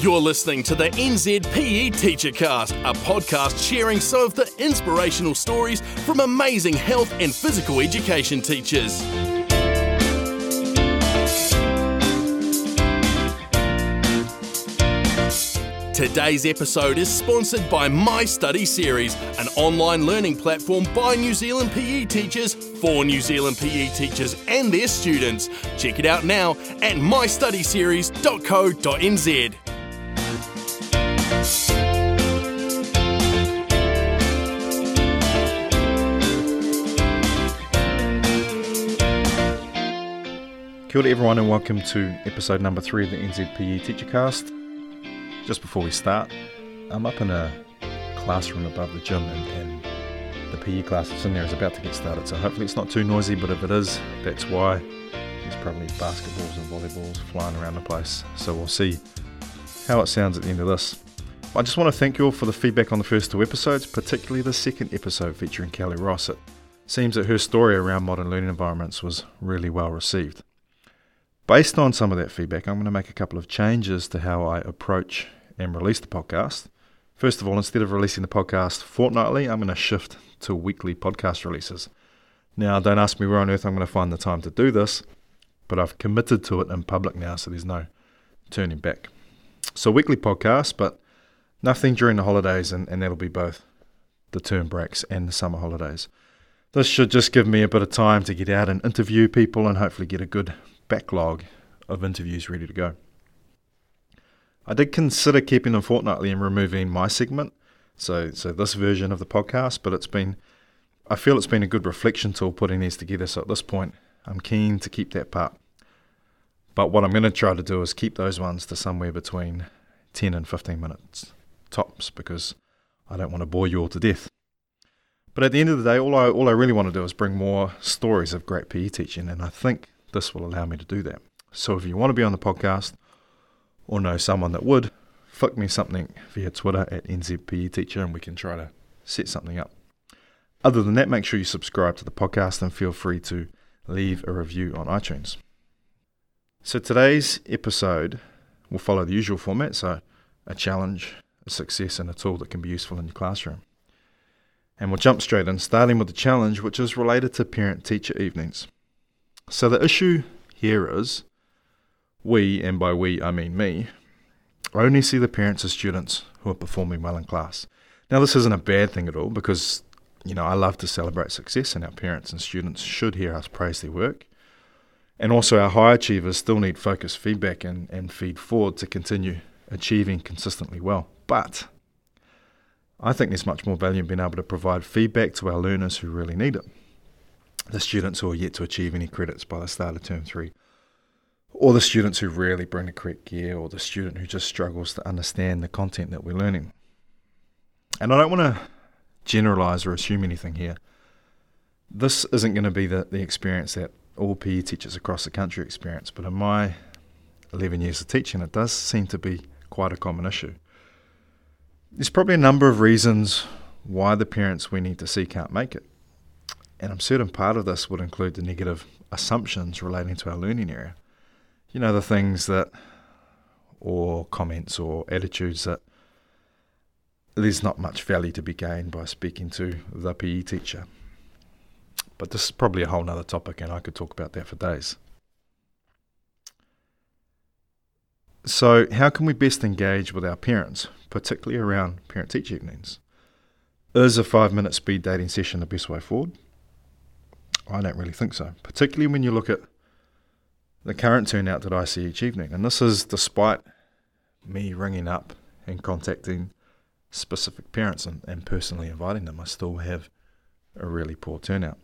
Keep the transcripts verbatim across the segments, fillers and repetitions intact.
You're listening to the N Z P E Teacher Cast, a podcast sharing some of the inspirational stories from amazing health and physical education teachers. Today's episode is sponsored by My Study Series, an online learning platform by New Zealand P E teachers for New Zealand P E teachers and their students. Check it out now at my study series dot co dot n z. Kia ora everyone and welcome to episode number three of the N Z P E Teacher Cast. Just before we start, I'm up in a classroom above the gym and, and the P E class that's in there is about to get started, so hopefully it's not too noisy, but if it is, that's why. There's probably basketballs and volleyballs flying around the place, so we'll see how it sounds at the end of this. I just want to thank you all for the feedback on the first two episodes, particularly the second episode featuring Kelly Ross. It seems that her story around modern learning environments was really well received. Based on some of that feedback, I'm going to make a couple of changes to how I approach and release the podcast. First of all, instead of releasing the podcast fortnightly, I'm going to shift to weekly podcast releases. Now, don't ask me where on earth I'm going to find the time to do this, but I've committed to it in public now, so there's no turning back. So weekly podcasts, but nothing during the holidays, and, and that'll be both the term breaks and the summer holidays. This should just give me a bit of time to get out and interview people and hopefully get a good backlog of interviews ready to go. I did consider keeping them fortnightly and removing my segment, so so this version of the podcast, but it's been, I feel it's been a good reflection tool putting these together, so at this point I'm keen to keep that part. But what I'm going to try to do is keep those ones to somewhere between ten and fifteen minutes tops, because I don't want to bore you all to death. But at the end of the day, all I all I really want to do is bring more stories of great P E teaching, and I think this will allow me to do that. So if you want to be on the podcast or know someone that would, flick me something via Twitter at N Z P E Teacher and we can try to set something up. Other than that, make sure you subscribe to the podcast and feel free to leave a review on iTunes. So today's episode will follow the usual format, so a challenge, a success, and a tool that can be useful in your classroom. And we'll jump straight in, starting with the challenge, which is related to parent-teacher evenings. So the issue here is, we, and by we I mean me, only see the parents of students who are performing well in class. Now this isn't a bad thing at all, because you know I love to celebrate success, and our parents and students should hear us praise their work. And also our high achievers still need focused feedback and, and feed forward to continue achieving consistently well. But I think there's much more value in being able to provide feedback to our learners who really need it. The students who are yet to achieve any credits by the start of term three, or the students who rarely bring the correct gear, or the student who just struggles to understand the content that we're learning. And I don't want to generalize or assume anything here. This isn't going to be the, the experience that all P E teachers across the country experience, but in my eleven years of teaching, it does seem to be quite a common issue. There's probably a number of reasons why the parents we need to see can't make it. And I'm certain part of this would include the negative assumptions relating to our learning area. You know, the things that, or comments or attitudes that there's not much value to be gained by speaking to the P E teacher. But this is probably a whole nother topic, and I could talk about that for days. So how can we best engage with our parents, particularly around parent-teacher evenings? Is a five-minute speed dating session the best way forward? I don't really think so, particularly when you look at the current turnout that I see each evening. And this is despite me ringing up and contacting specific parents and, and personally inviting them. I still have a really poor turnout.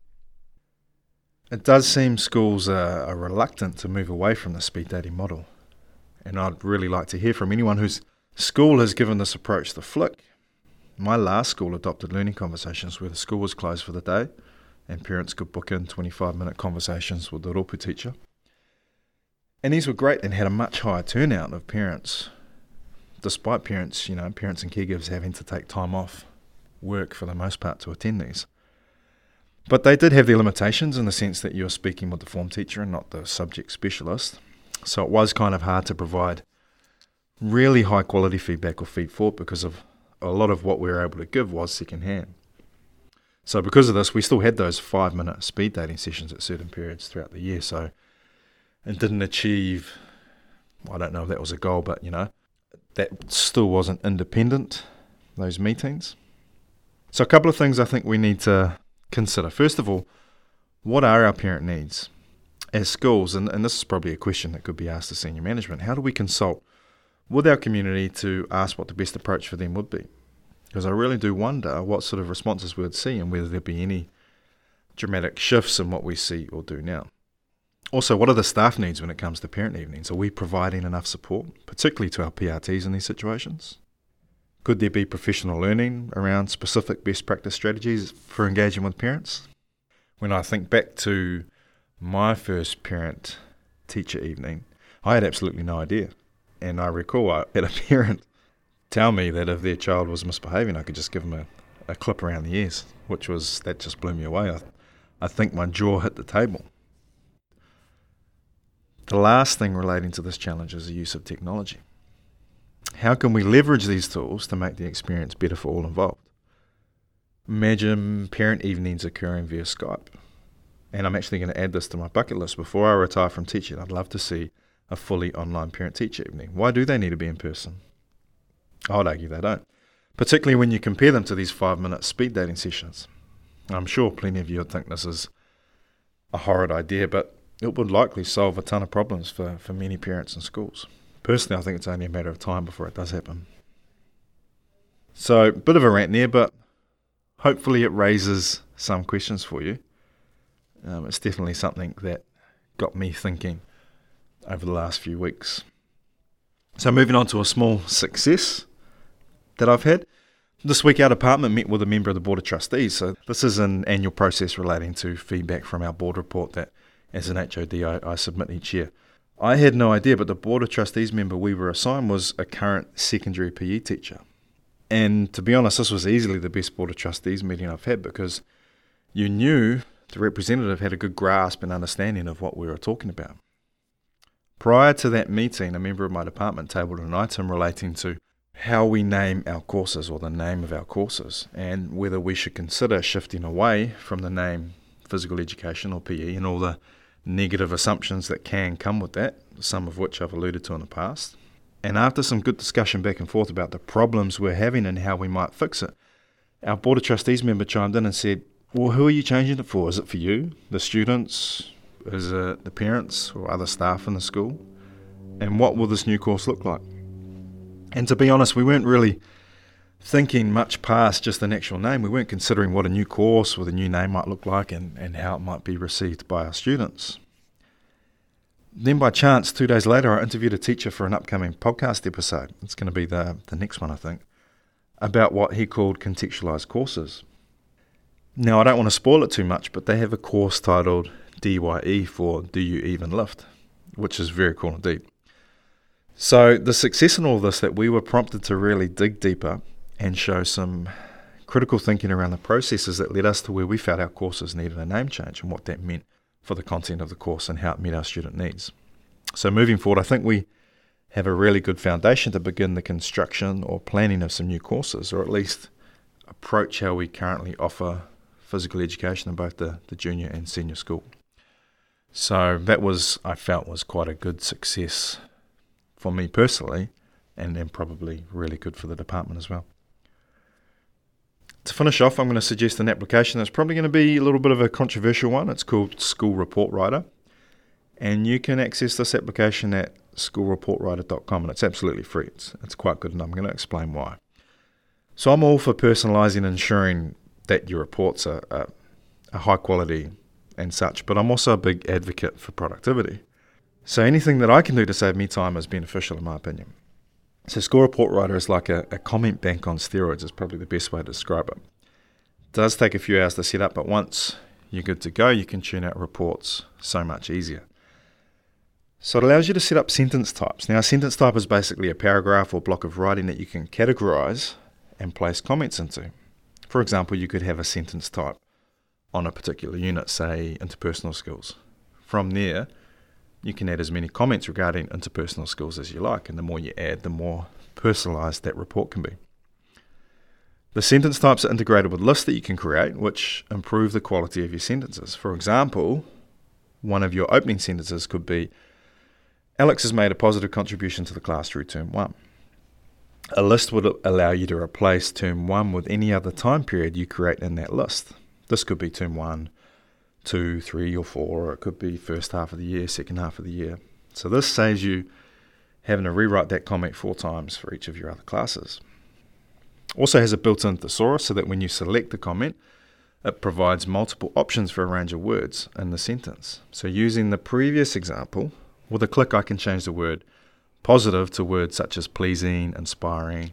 It does seem schools are, are reluctant to move away from the speed dating model. And I'd really like to hear from anyone whose school has given this approach the flick. My last school adopted learning conversations where the school was closed for the day and parents could book in twenty-five minute conversations with the rōpū teacher. And these were great and had a much higher turnout of parents, despite parents, you know, parents and caregivers having to take time off work for the most part to attend these. But they did have their limitations in the sense that you're speaking with the form teacher and not the subject specialist. So it was kind of hard to provide really high quality feedback or feed forward because of a lot of what we were able to give was secondhand. So because of this, we still had those five minute speed dating sessions at certain periods throughout the year. So it didn't achieve, I don't know if that was a goal, but you know, that still wasn't independent, those meetings. So a couple of things I think we need to consider. First of all, what are our parent needs? As schools, and, and this is probably a question that could be asked to senior management, how do we consult with our community to ask what the best approach for them would be? Because I really do wonder what sort of responses we would see and whether there'd be any dramatic shifts in what we see or do now. Also, what are the staff needs when it comes to parent evenings? Are we providing enough support, particularly to our P R Ts in these situations? Could there be professional learning around specific best practice strategies for engaging with parents? When I think back to my first parent-teacher evening, I had absolutely no idea. And I recall I had a parent tell me that if their child was misbehaving, I could just give them a, a clip around the ears, which was, that just blew me away. I, I think my jaw hit the table. The last thing relating to this challenge is the use of technology. How can we leverage these tools to make the experience better for all involved? Imagine parent evenings occurring via Skype. And I'm actually going to add this to my bucket list. Before I retire from teaching, I'd love to see a fully online parent-teacher evening. Why do they need to be in person? I would argue they don't, particularly when you compare them to these five-minute speed dating sessions. I'm sure plenty of you would think this is a horrid idea, but it would likely solve a ton of problems for, for many parents and schools. Personally, I think it's only a matter of time before it does happen. So, a bit of a rant there, but hopefully it raises some questions for you. Um, it's definitely something that got me thinking over the last few weeks. So moving on to a small success that I've had. This week our department met with a member of the Board of Trustees. So this is an annual process relating to feedback from our board report that as an H O D I, I submit each year. I had no idea, but the Board of Trustees member we were assigned was a current secondary P E teacher. And to be honest, this was easily the best Board of Trustees meeting I've had because you knew the representative had a good grasp and understanding of what we were talking about. Prior to that meeting, a member of my department tabled an item relating to how we name our courses or the name of our courses and whether we should consider shifting away from the name physical education or P E and all the negative assumptions that can come with that, some of which I've alluded to in the past. And after some good discussion back and forth about the problems we're having and how we might fix it, our Board of Trustees member chimed in and said, well, who are you changing it for? Is it for you, the students, is it the parents or other staff in the school? And what will this new course look like? And to be honest, we weren't really thinking much past just an actual name. We weren't considering what a new course with a new name might look like and, and how it might be received by our students. Then by chance, two days later, I interviewed a teacher for an upcoming podcast episode. It's going to be the, the next one, I think, about what he called contextualised courses. Now, I don't want to spoil it too much, but they have a course titled D Y E for Do You Even Lift, which is very cool indeed. So the success in all of this, that we were prompted to really dig deeper and show some critical thinking around the processes that led us to where we felt our courses needed a name change and what that meant for the content of the course and how it met our student needs. So moving forward, I think we have a really good foundation to begin the construction or planning of some new courses, or at least approach how we currently offer physical education in both the, the junior and senior school. So that was, I felt, was quite a good success for me personally, and then probably really good for the department as well. To finish off, I'm going to suggest an application that's probably going to be a little bit of a controversial one. It's called School Report Writer, and you can access this application at school report writer dot com, and it's absolutely free. It's, it's quite good, and I'm going to explain why. So I'm all for personalising and ensuring that your reports are, are, are high quality and such, but I'm also a big advocate for productivity. So anything that I can do to save me time is beneficial in my opinion. So School Report Writer is like a, a comment bank on steroids is probably the best way to describe it. It does take a few hours to set up, but once you're good to go, you can tune out reports so much easier. So it allows you to set up sentence types. Now, a sentence type is basically a paragraph or block of writing that you can categorize and place comments into. For example, you could have a sentence type on a particular unit, say interpersonal skills. From there, You can add as many comments regarding interpersonal skills as you like, and the more you add, the more personalised that report can be. The sentence types are integrated with lists that you can create, which improve the quality of your sentences. For example, one of your opening sentences could be, Alex has made a positive contribution to the class through term one. A list would allow you to replace term one with any other time period you create in that list. This could be term one, two, three, or four, or it could be first half of the year, second half of the year. So this saves you having to rewrite that comment four times for each of your other classes. Also has a built-in thesaurus so that when you select the comment, it provides multiple options for a range of words in the sentence. So using the previous example, with a click I can change the word positive to words such as pleasing, inspiring,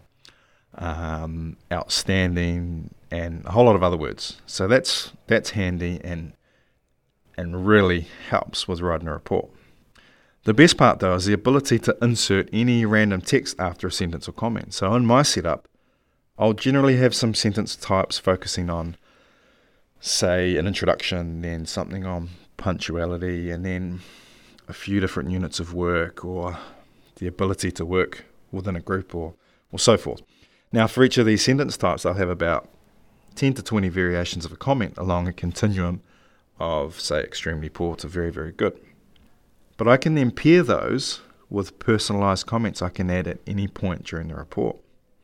um, outstanding, and a whole lot of other words. So that's that's handy and and really helps with writing a report. The best part though is the ability to insert any random text after a sentence or comment. So in my setup, I'll generally have some sentence types focusing on, say, an introduction, then something on punctuality, and then a few different units of work or the ability to work within a group or, or so forth. Now, for each of these sentence types, I'll have about ten to twenty variations of a comment along a continuum of, say, extremely poor to very, very good. But I can then pair those with personalised comments I can add at any point during the report.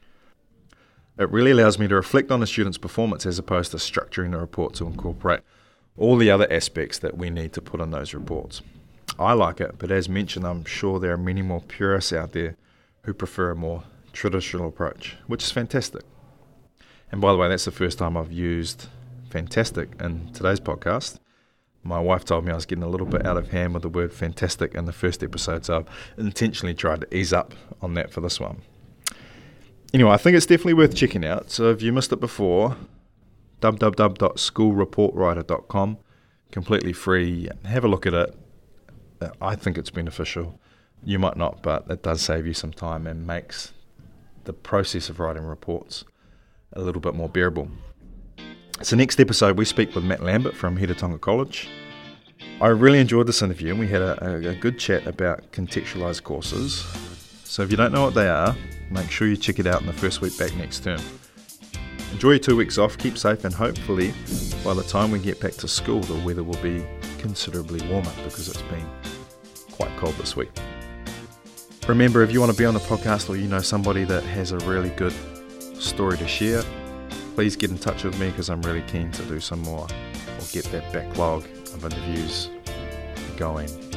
It really allows me to reflect on a student's performance as opposed to structuring the report to incorporate all the other aspects that we need to put in those reports. I like it, but as mentioned, I'm sure there are many more purists out there who prefer a more traditional approach, which is fantastic. And by the way, that's the first time I've used fantastic in today's podcast. My wife told me I was getting a little bit out of hand with the word fantastic in the first episode, so I've intentionally tried to ease up on that for this one. Anyway, I think it's definitely worth checking out. So if you missed it before, w w w dot school report writer dot com, completely free. Have a look at it. I think it's beneficial. You might not, but it does save you some time and makes the process of writing reports a little bit more bearable. So next episode, we speak with Matt Lambert from Heretaunga College. I really enjoyed this interview, and we had a, a, a good chat about contextualised courses. So if you don't know what they are, make sure you check it out in the first week back next term. Enjoy your two weeks off, keep safe, and hopefully by the time we get back to school, the weather will be considerably warmer because it's been quite cold this week. Remember, if you want to be on the podcast or you know somebody that has a really good story to share, please get in touch with me because I'm really keen to do some more or get that backlog of interviews going.